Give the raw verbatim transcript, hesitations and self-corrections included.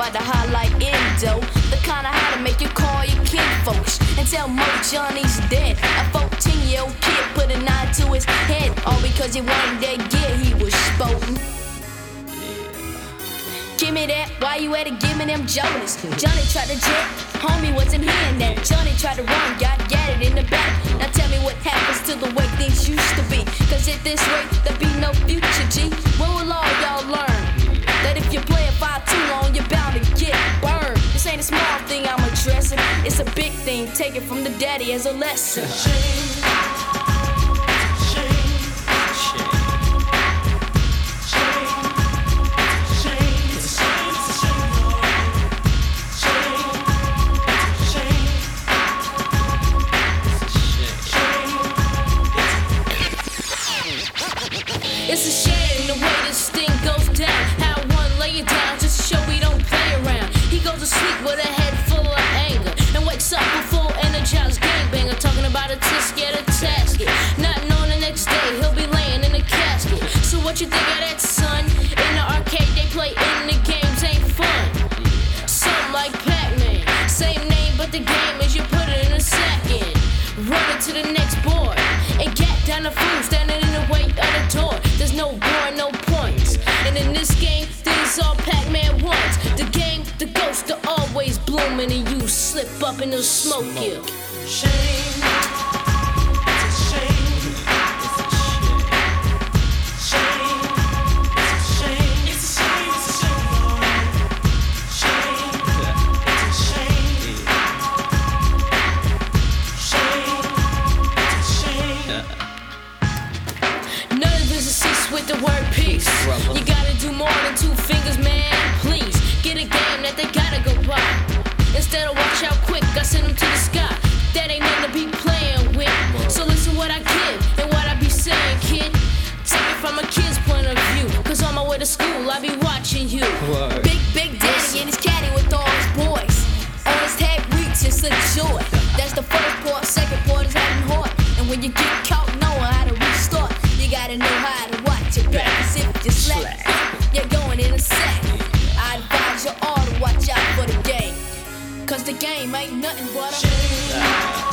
about to highlight endo, the kind of how to make you call your kin folks and tell Mo Johnny's dead. A fourteen-year-old kid put a knife to his head, all because he wanted that gear he was sporting. Give me that, why you at it, give me them Jonas. Johnny tried to jet, homie wasn't hearing that. Johnny tried to run, got gatted in the back. Now tell me what happens to the way things used to be. Cause at this rate, there'll be no future, G. When will all y'all learn that if you play a fight too long, you're bound to get burned? This ain't a small thing I'm addressing, it's a big thing, take it from the daddy as a lesson. It's a shame the way this thing goes down. How one lay it down just to show we don't play around. He goes to sleep with a head full of anger and wakes up a full energized gangbanger, talking about a tisk yet a tasket. Not knowing the next day he'll be laying in a casket. So what you think of that, son? In the arcade they play in the games ain't fun. Something like Pac-Man, same name but the game is you put it in a second. Run it to the next board and get down the food standing in the way of the door. There's no board, no points. And in this game, things all Pac-Man wants. The game, the ghosts are always blooming, and you slip up and they'll smoke you. Shame. With the word peace, you gotta do more than two fingers, man. Please get a game that they gotta go buy. Instead of watch out quick, I send them to the sky. That ain't nothing to be playing with. So listen what I give and what I be saying, kid. Take it from a kid's point of view. Cause on my way to school, I be watching you. Word. Big, big daddy and his caddy with all his boys. On his head reach, it's a joy. That's the first part, second part is having heart. And when you get caught knowing how to restart, you gotta know how to watch your back. Cause if you slack, you're going in a sack. I advise you all to watch out for the game. Cause the game ain't nothing but a